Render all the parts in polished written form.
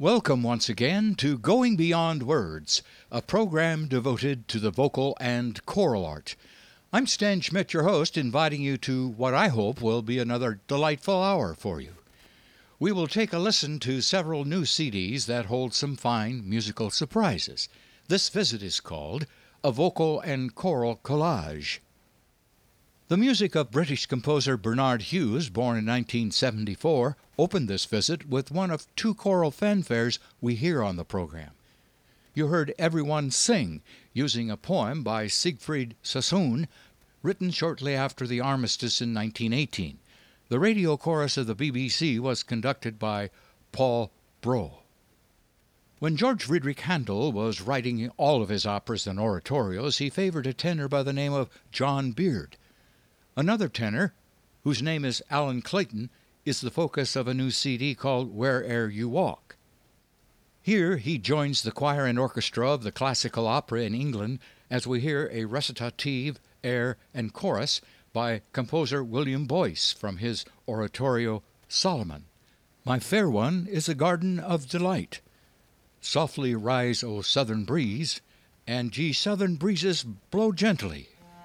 Welcome once again to Going Beyond Words, a program devoted to the vocal and choral art. I'm Stan Schmidt, your host, inviting you to what I hope will be another delightful hour for you. We will take a listen to several new CDs that hold some fine musical surprises. This visit is called A Vocal and Choral Collage. The music of British composer Bernard Hughes, born in 1974, opened this visit with one of two choral fanfares we hear on the program. You heard Everyone Sing, using a poem by Siegfried Sassoon, written shortly after the armistice in 1918. The radio chorus of the BBC was conducted by Paul Brough. When George Friedrich Handel was writing all of his operas and oratorios, he favored a tenor by the name of John Beard. Another tenor, whose name is Alan Clayton, is the focus of a new CD called Where'er You Walk. Here he joins the choir and orchestra of the Classical Opera in England as we hear a recitative, air, and chorus by composer William Boyce from his oratorio Solomon. My fair one is a garden of delight. Softly rise, O southern breeze, and ye southern breezes blow gently.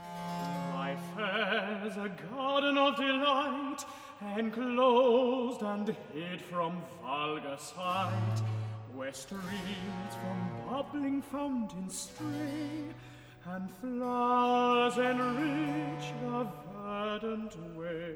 A garden of delight, enclosed and hid from vulgar sight, where streams from bubbling fountains stray, and flowers enrich the verdant way.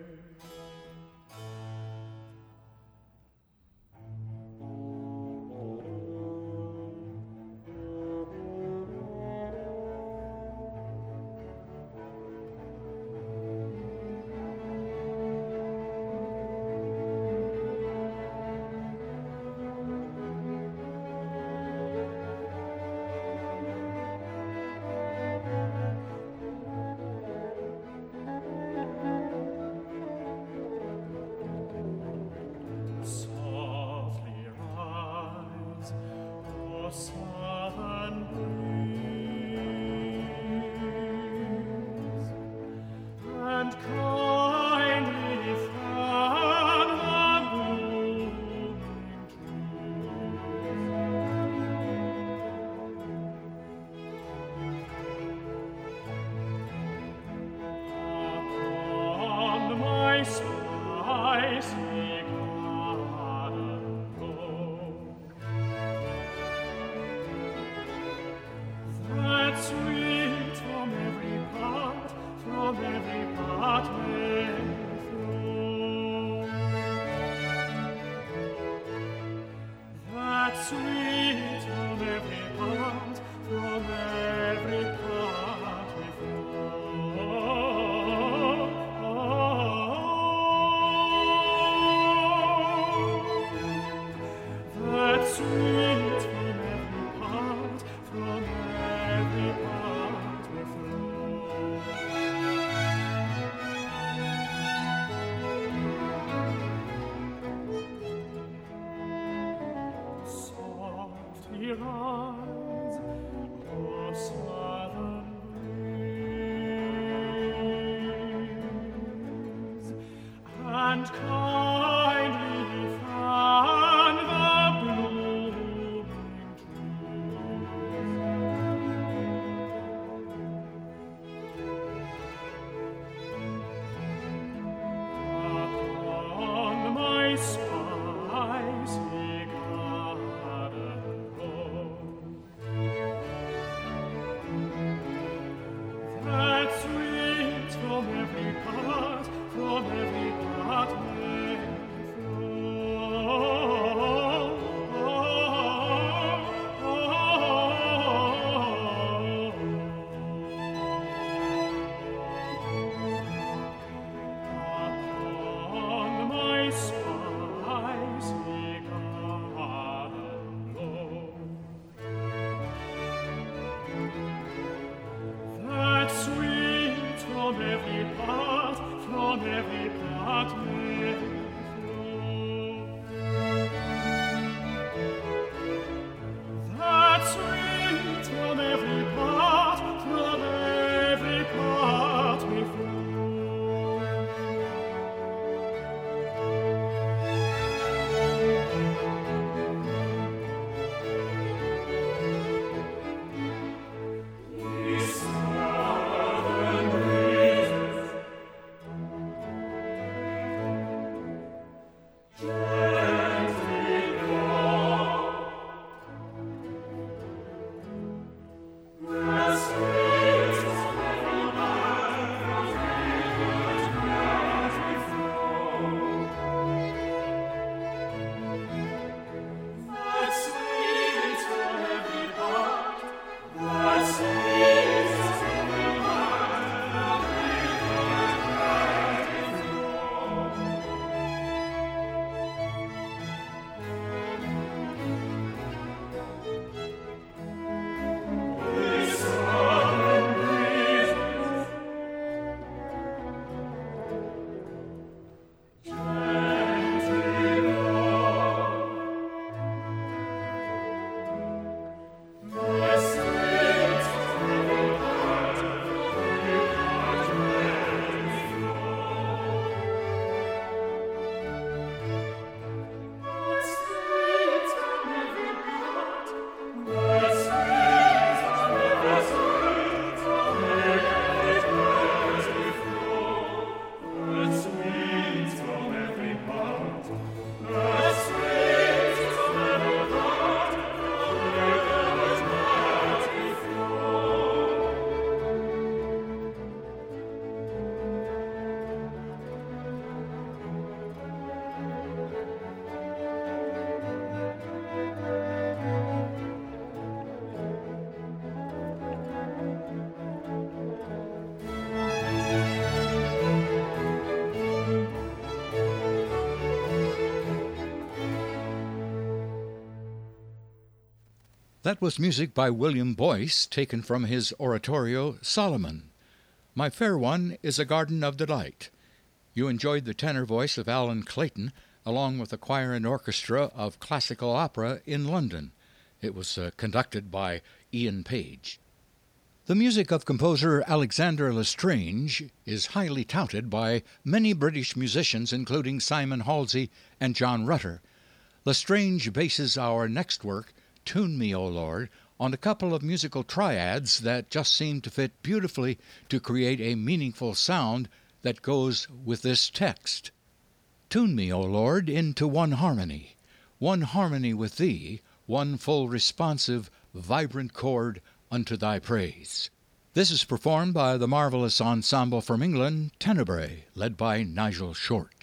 That was music by William Boyce, taken from his oratorio Solomon. My Fair One is a Garden of Delight. You enjoyed the tenor voice of Alan Clayton, along with the choir and orchestra of Classical Opera in London. It was conducted by Ian Page. The music of composer Alexander L'Estrange is highly touted by many British musicians, including Simon Halsey and John Rutter. L'Estrange bases our next work, Tune Me, O Lord, on a couple of musical triads that just seem to fit beautifully to create a meaningful sound that goes with this text. Tune me, O Lord, into one harmony with Thee, one full responsive, vibrant chord unto Thy praise. This is performed by the marvelous ensemble from England, Tenebrae, led by Nigel Short.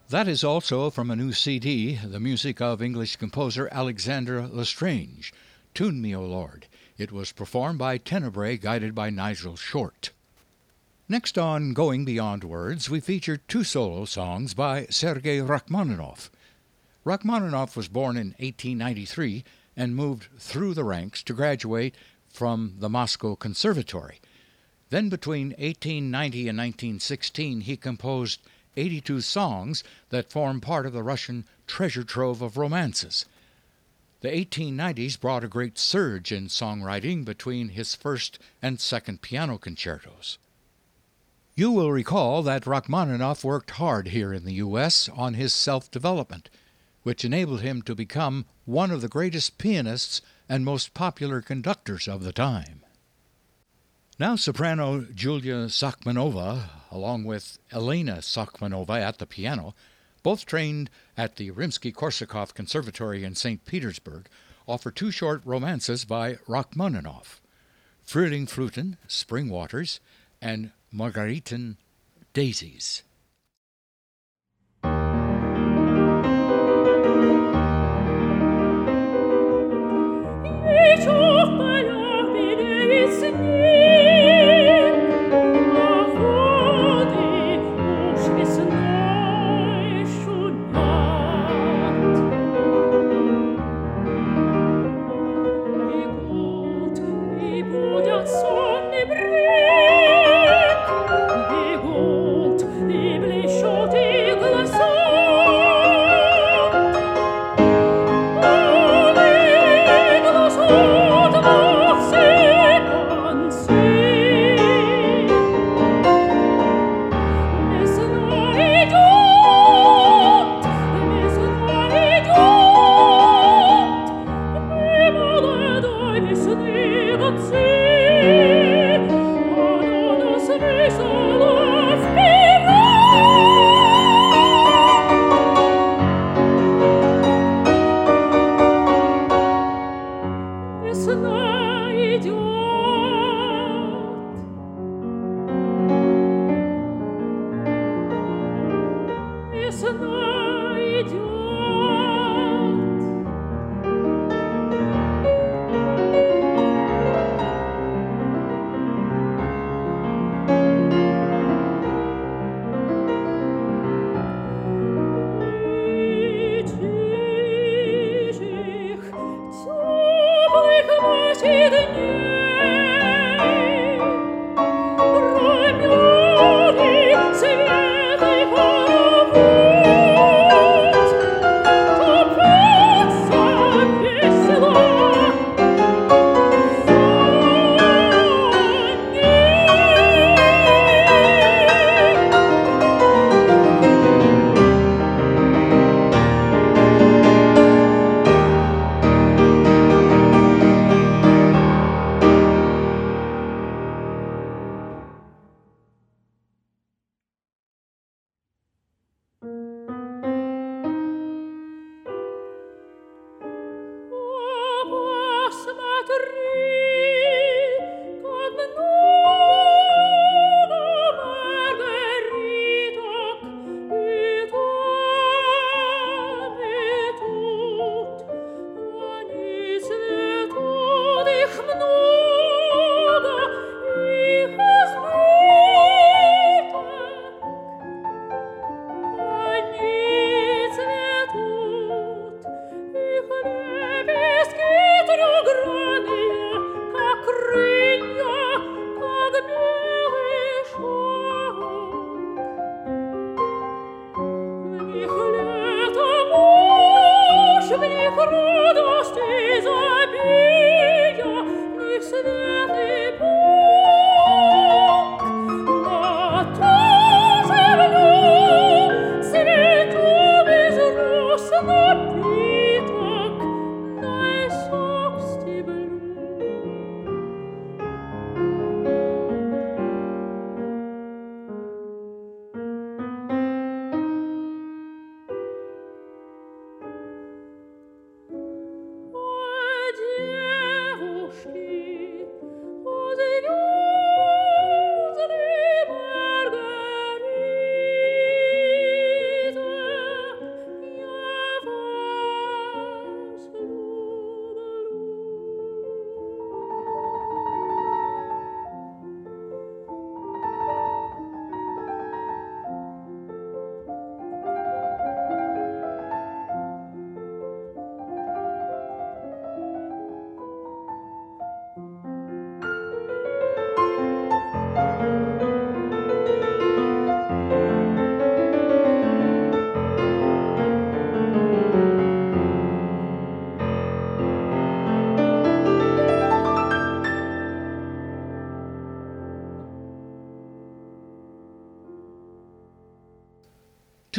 That is also from a new CD, the music of English composer Alexandre Lestrange, Tune Me, O Lord. It was performed by Tenebrae, guided by Nigel Short. Next on Going Beyond Words, we feature two solo songs by Sergei Rachmaninoff. Rachmaninoff was born in 1893 and moved through the ranks to graduate from the Moscow Conservatory. Then between 1890 and 1916, he composed 82 songs that form part of the Russian treasure trove of romances. The 1890s brought a great surge in songwriting between his first and second piano concertos. You will recall that Rachmaninoff worked hard here in the U.S. on his self-development, which enabled him to become one of the greatest pianists and most popular conductors of the time. Now soprano Julia Sakhmanova, along with Elena Sakhmanova at the piano, both trained at the Rimsky-Korsakov Conservatory in St. Petersburg, offer two short romances by Rachmaninoff, Frühlingfluten, Spring Waters, and Margariten Daisies.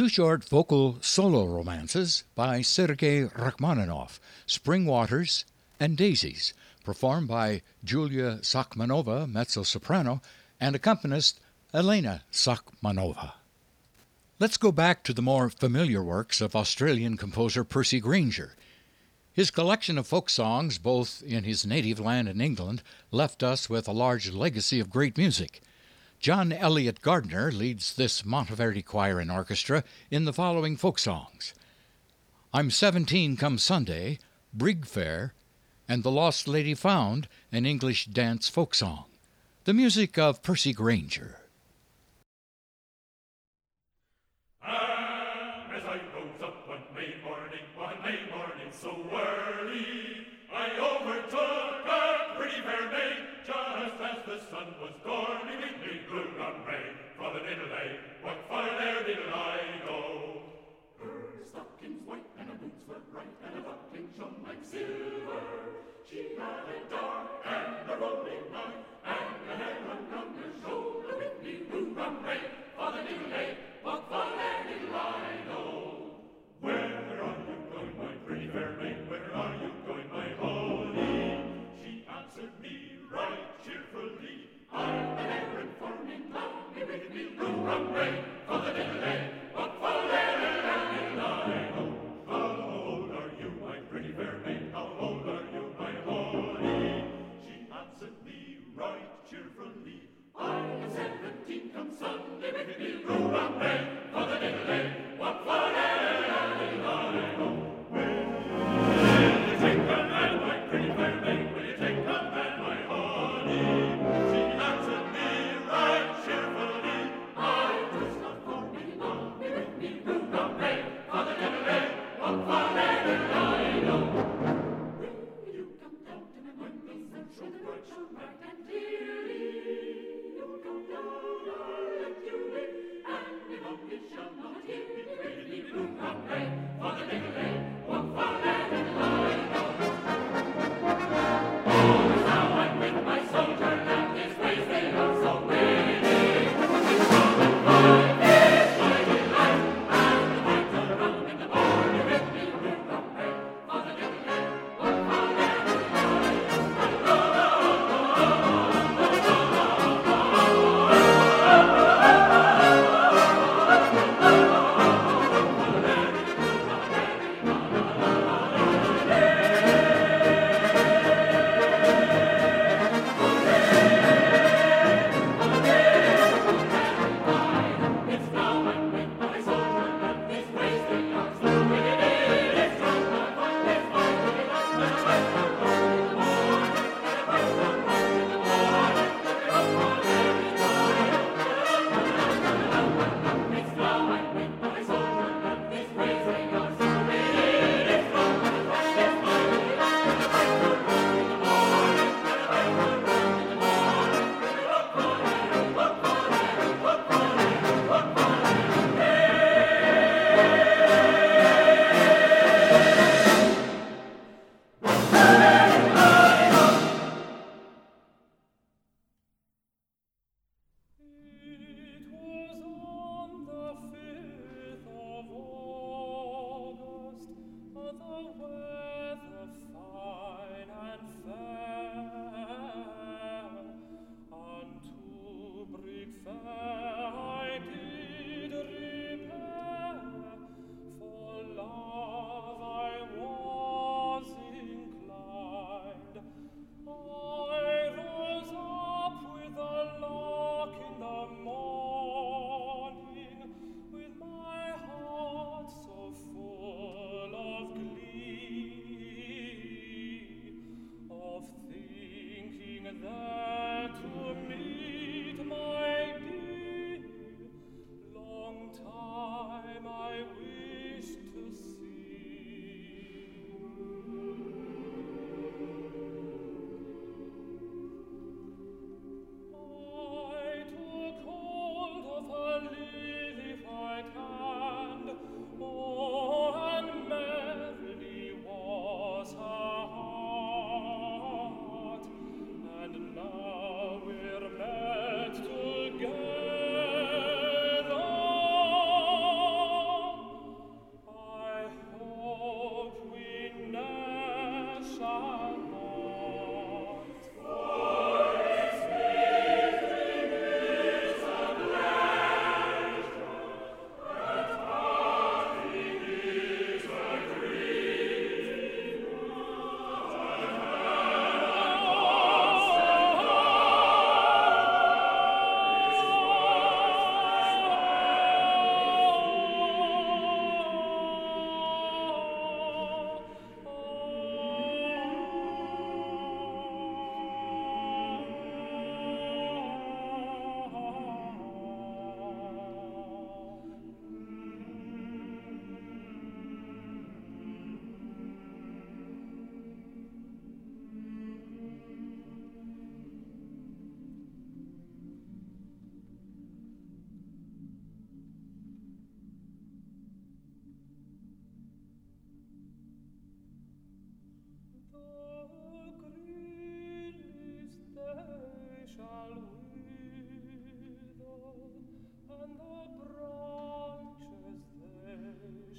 two short vocal solo romances by Sergei Rachmaninoff, Spring Waters and Daisies, performed by Julia Sakmanova, mezzo-soprano, and accompanist Elena Sakmanova. Let's go back to the more familiar works of Australian composer Percy Grainger. His collection of folk songs, both in his native land and England, left us with a large legacy of great music. John Elliott Gardner leads this Monteverdi choir and orchestra in the following folk songs: I'm 17 Come Sunday, Brig Fair, and The Lost Lady Found, an English dance folk song. The music of Percy Grainger. As I rose up one May morning so early, I overtook a pretty fair maid, just as the sun was dawning. Me blue on rain, for the diddle day, what far there did I go? Her stockings white and her boots were bright, and her buckling shone like silver. She had a dark and a rolling eye, and a heron on her shoulder. With me blue on rain, for the diddle day, what far there did I go? Where are you going, my pretty fair maid? Where are you going, my honey? She answered me right cheerfully, I'm an errand for me cloudy, with me blue on rain, for the diddle day, what far there did I go? How old are you, my pretty fair maid? How old are you, my honey? She answered me right cheerfully, I am 17 come Sunday, with me blue on rain, for the diddle day, what far there did I go? Will you take a man, my pretty fair maid? Will you take a man, my honey? She answered me right cheerfully, I was not for me, not me, with me blue on rain, for the diddle day, what far there did I go? Will you come down to me when the sun shone bright, shone bright and clearly? You'll come down, I'll let you in, and if only shall not hear me, with me blue on rain, for the diddle day, what far there did I go? Oh, now I'm with my soldier, and his ways they are so winning. From the fight is my delight, and the fight around in the morning, with me blue on rain, for the diddle day, what far there did I go?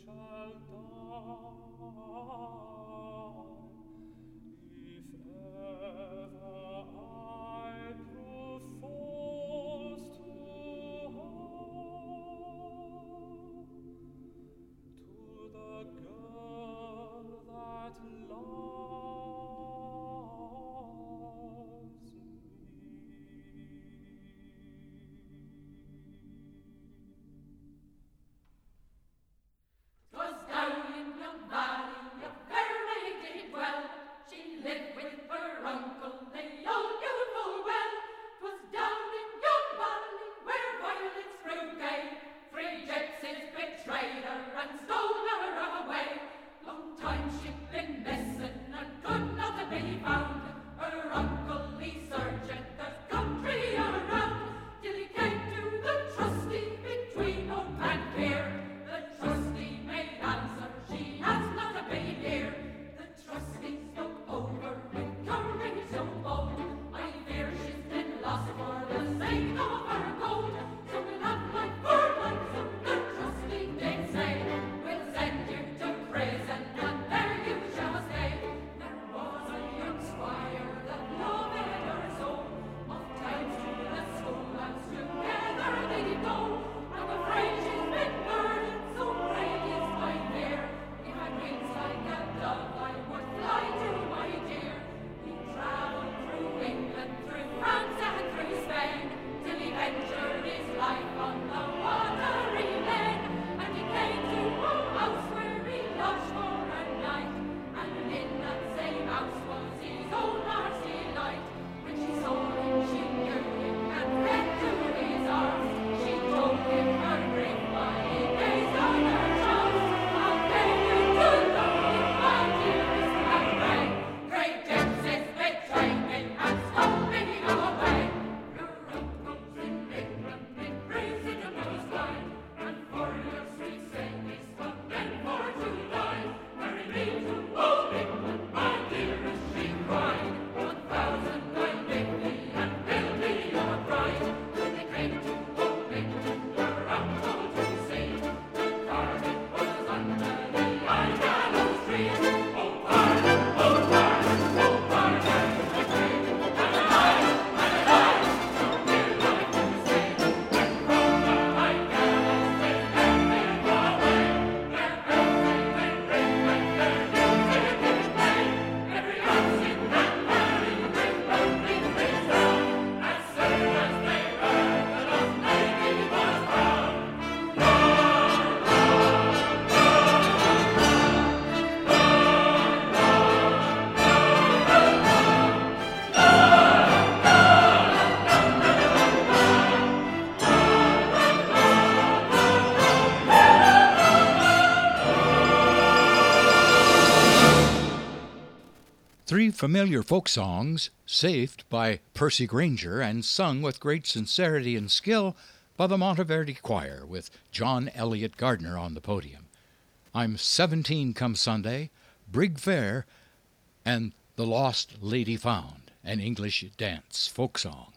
Three familiar folk songs, saved by Percy Granger and sung with great sincerity and skill by the Monteverdi Choir, with John Elliott Gardner on the podium. I'm 17 come Sunday, Brig Fair, and The Lost Lady Found, an English dance folk song.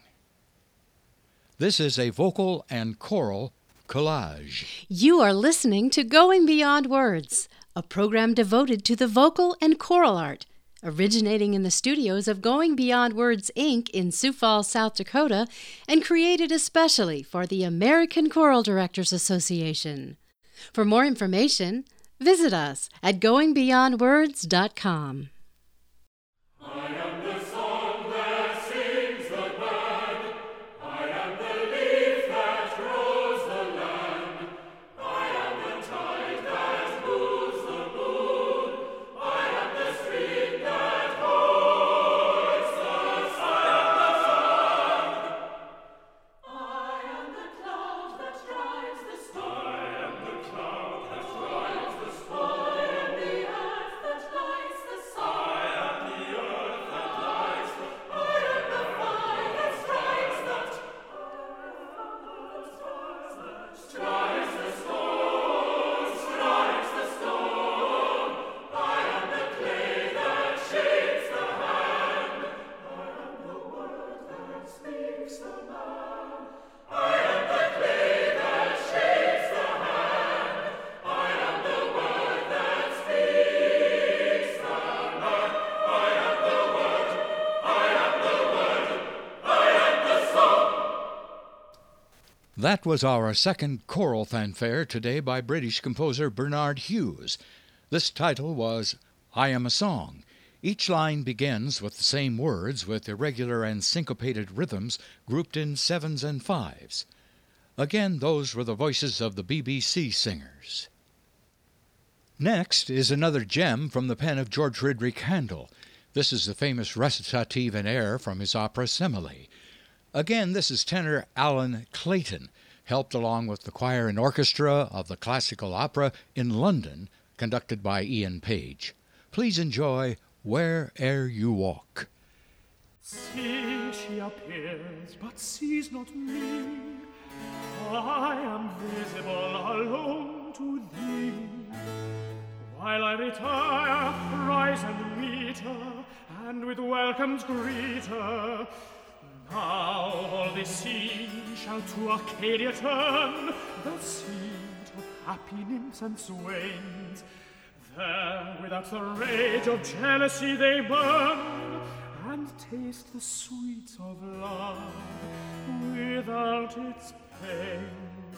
This is a vocal and choral collage. You are listening to Going Beyond Words, a program devoted to the vocal and choral art, originating in the studios of Going Beyond Words, Inc. in Sioux Falls, South Dakota, and created especially for the American Choral Directors Association. For more information, visit us at goingbeyondwords.com. The That was our second choral fanfare today by British composer Bernard Hughes. This title was I Am a Song. Each line begins with the same words with irregular and syncopated rhythms grouped in sevens and fives. Again, those were the voices of the BBC singers. Next is another gem from the pen of George Friedrich Handel. This is the famous recitative in air from his opera Semele. Again, this is tenor Alan Clayton, helped along with the choir and orchestra of the Classical Opera in London, conducted by Ian Page. Please enjoy Where'er You Walk. See, she appears, but sees not me. I am visible alone to thee. While I retire, rise and meet her, and with welcomes greet her. Now all this scene shall to Arcadia turn, the seat of happy nymphs and swains. There without the rage of jealousy they burn, and taste the sweets of love without its pains.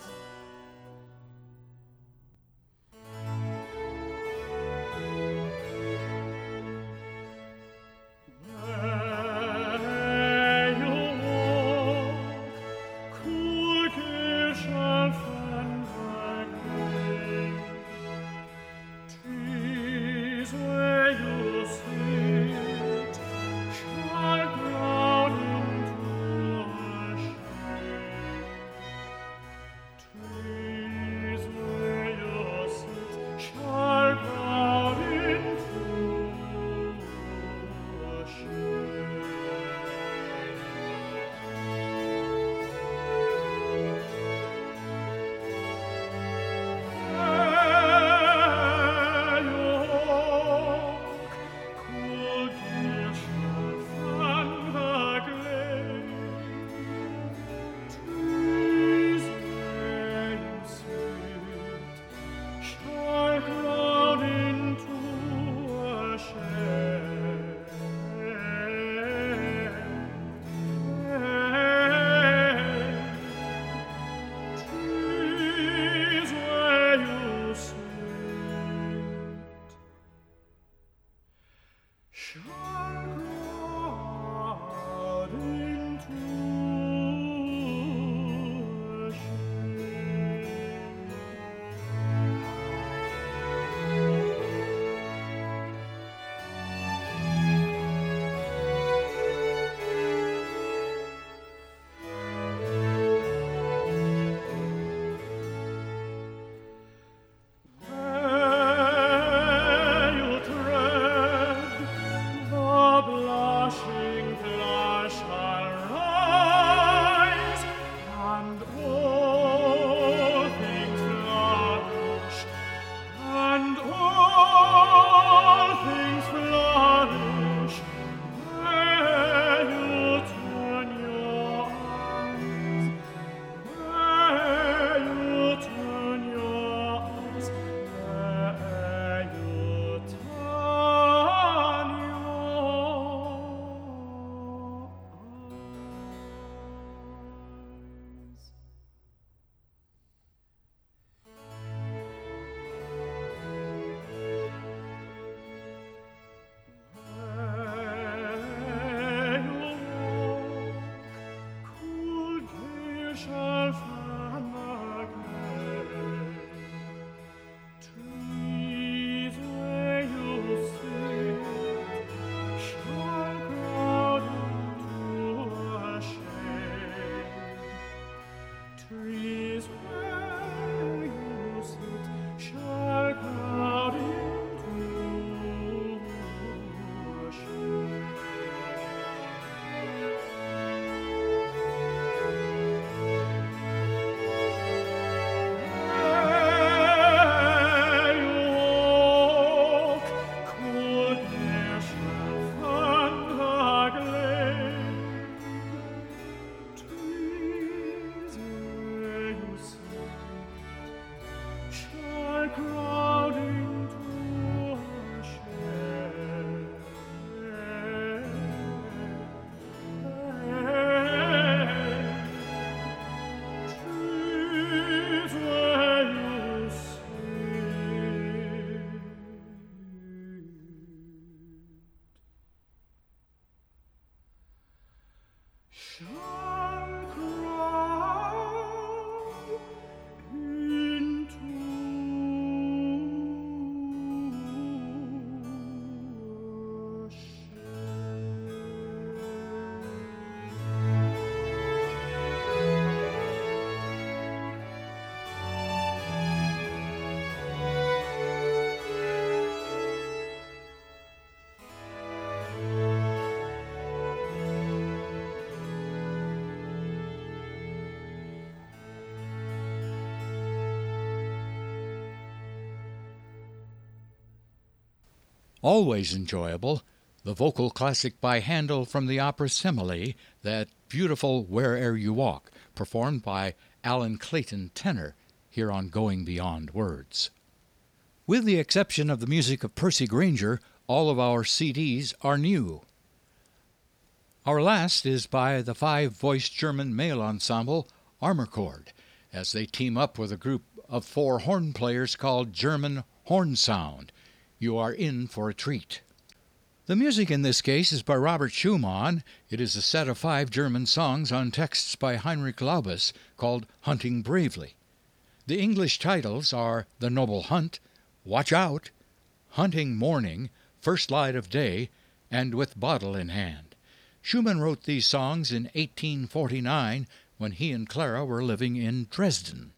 Always enjoyable, the vocal classic by Handel from the opera Semele, that beautiful Where'er You Walk, performed by Alan Clayton tenor, here on Going Beyond Words. With the exception of the music of Percy Grainger, all of our CDs are new. Our last is by the five-voice German male ensemble Armorchord, as they team up with a group of four horn players called German Horn Sound. You are in for a treat. The music in this case is by Robert Schumann. It is a set of 5 German songs on texts by Heinrich Laubus called Hunting Bravely. The English titles are The Noble Hunt, Watch Out, Hunting Morning, First Light of Day, and With Bottle in Hand. Schumann wrote these songs in 1849 when he and Clara were living in Dresden.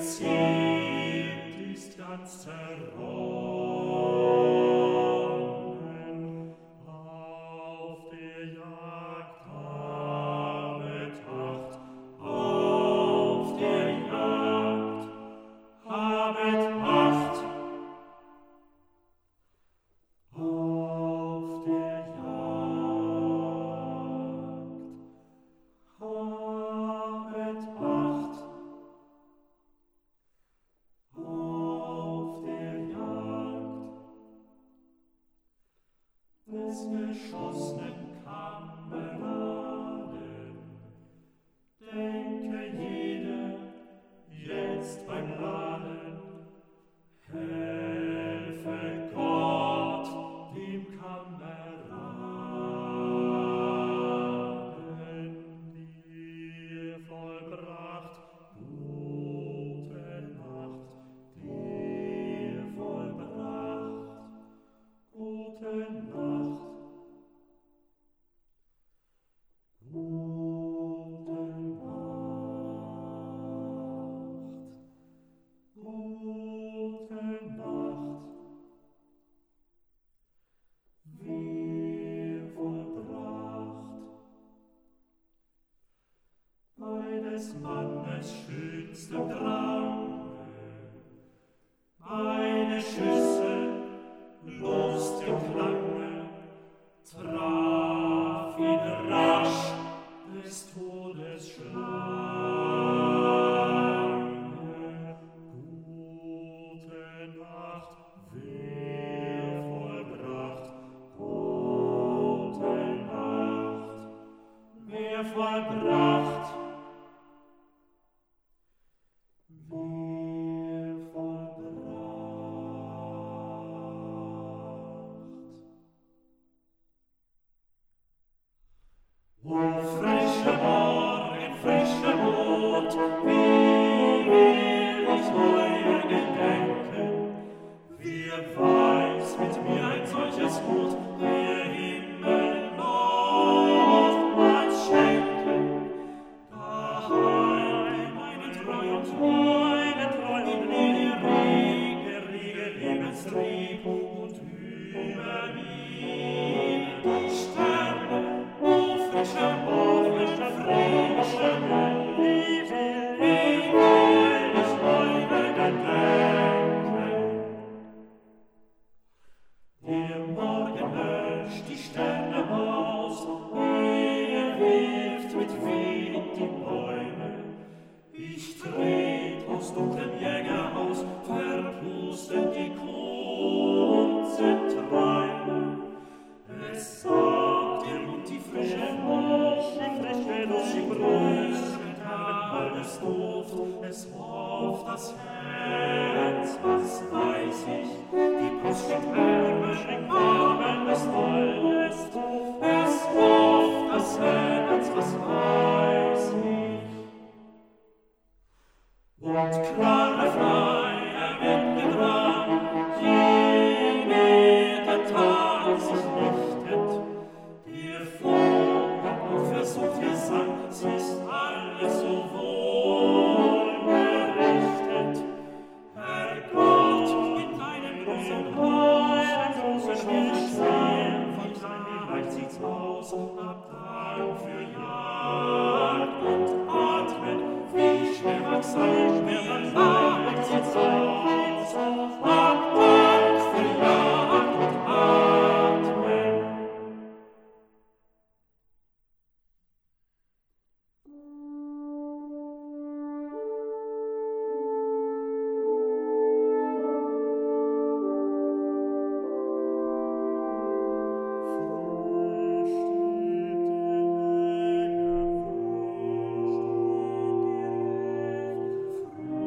Ziel ist ganz zerronnen. Auf der Jagd habet Acht, auf der Jagd habet Acht. Auf der Jagd habet Acht. Auf der Jagd des geschossenen Kameraden denke jeder jetzt beim Laden, helfe Gott dem Kameraden, dir vollbracht gute Nacht, dir vollbracht gute Nacht. Gute Nacht, wir vollbracht bei des Mannes schönstem Drange, eine Schüsse los dem Klange, traf ihn rasch des Todes Schlange. Gute Nacht, wer vollbracht, gute Nacht, wer vollbracht, wer vollbracht. O frische Morgen, frische Mond, wie will ich heuer gedenken? Wer weiß mit mir ein solches Gut, der Himmel nochmals schenken? Daheim meine Treu und der rege Lebenstrieb und über mir die Sterne, o frische Morgen, frische Mond, wie will ich heuer gedenken? Der Morgen löscht die Sterne aus, wirft mit Wind die Bäume. Ich tret aus dunklen Jägerhaus, verpusten die kurzen Träume. Es sagt der Mund die frische Luft, sie brüstet alles Duft, es hofft das Herz, was weiß ich, die Brust schenkt Wärme, schenkt Warmen, es alles, es hofft das Herz, was weiß ich. Und klare, freie Winde dran, je mehr der Tag sich lichtet, der Vogel auch versucht ihr Sang, es ist alles so wohl gerichtet. Herr Gott, in deinem großen Haus, ein großer Spielstein, von seinem Reich sieht's aus, ab Dank für Jagd und Atmen, wie schwer wachs sein, wie leicht sieht's aus, ab Dank für Jagd und Atmen. Früh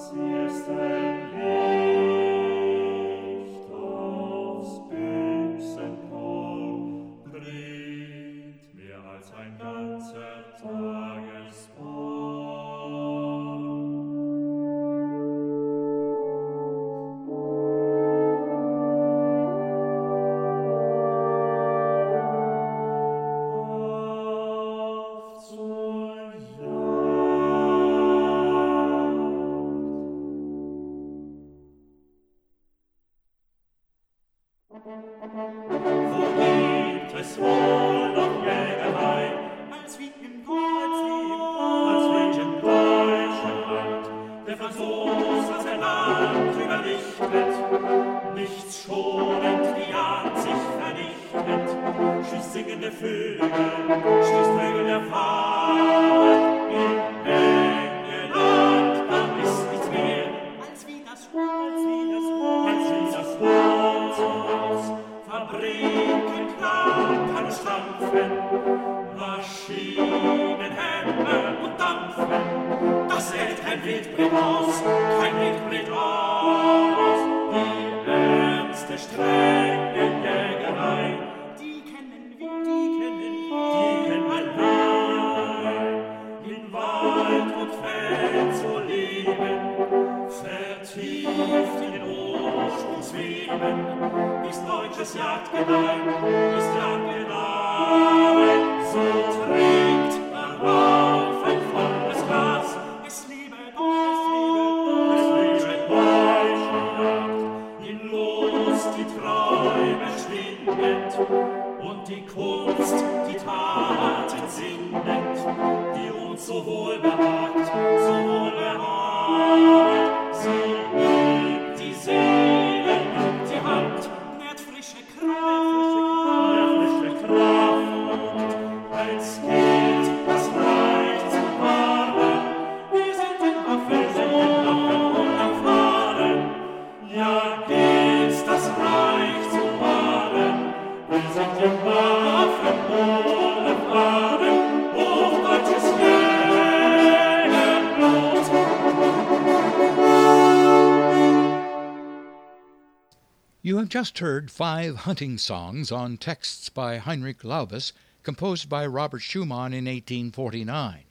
You have just heard 5 hunting songs on texts by Heinrich Laubus, composed by Robert Schumann in 1849.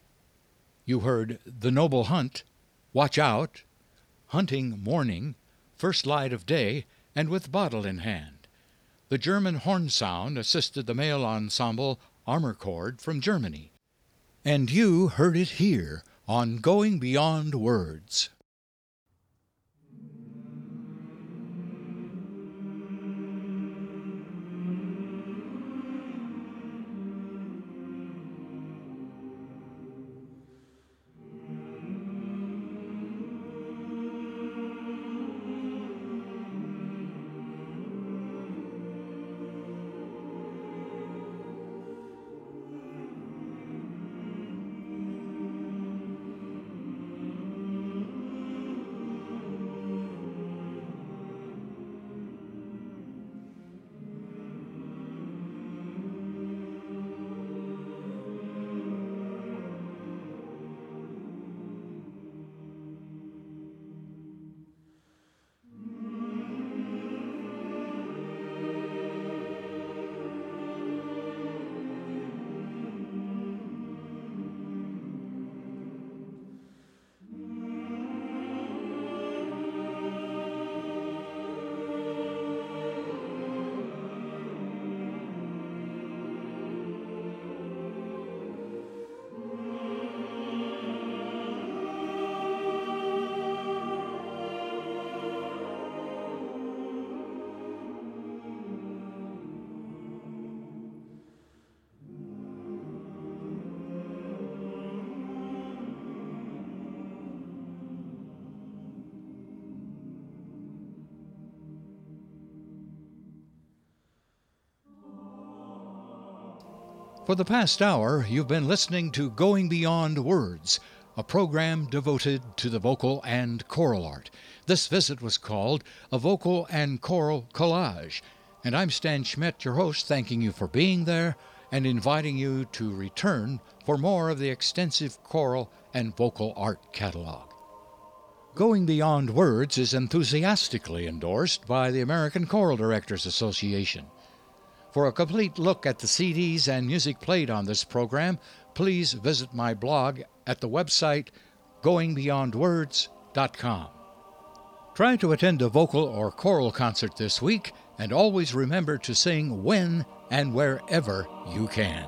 You heard The Noble Hunt, Watch Out, Hunting Morning, First Light of Day, and With Bottle in Hand. The German horn sound assisted the male ensemble Armorchord from Germany. And you heard it here on Going Beyond Words. For the past hour, you've been listening to Going Beyond Words, a program devoted to the vocal and choral art. This visit was called A Vocal and Choral Collage, and I'm Stan Schmidt, your host, thanking you for being there and inviting you to return for more of the extensive choral and vocal art catalog. Going Beyond Words is enthusiastically endorsed by the American Choral Directors Association. For a complete look at the CDs and music played on this program, please visit my blog at the website goingbeyondwords.com. Try to attend a vocal or choral concert this week, and always remember to sing when and wherever you can.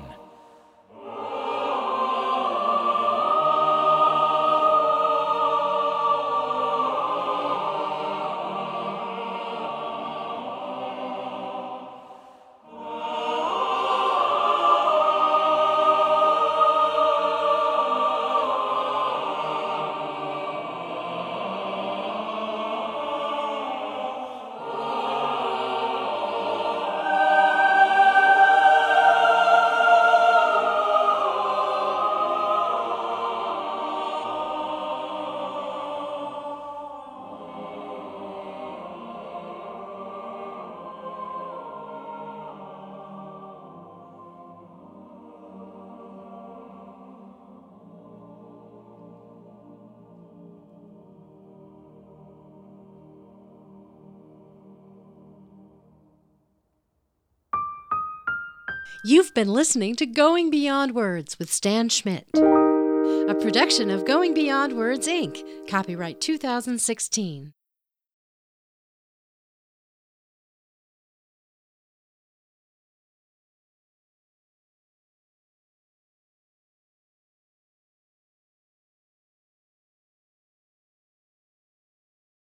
You've been listening to Going Beyond Words with Stan Schmidt, a production of Going Beyond Words, Inc., copyright 2016.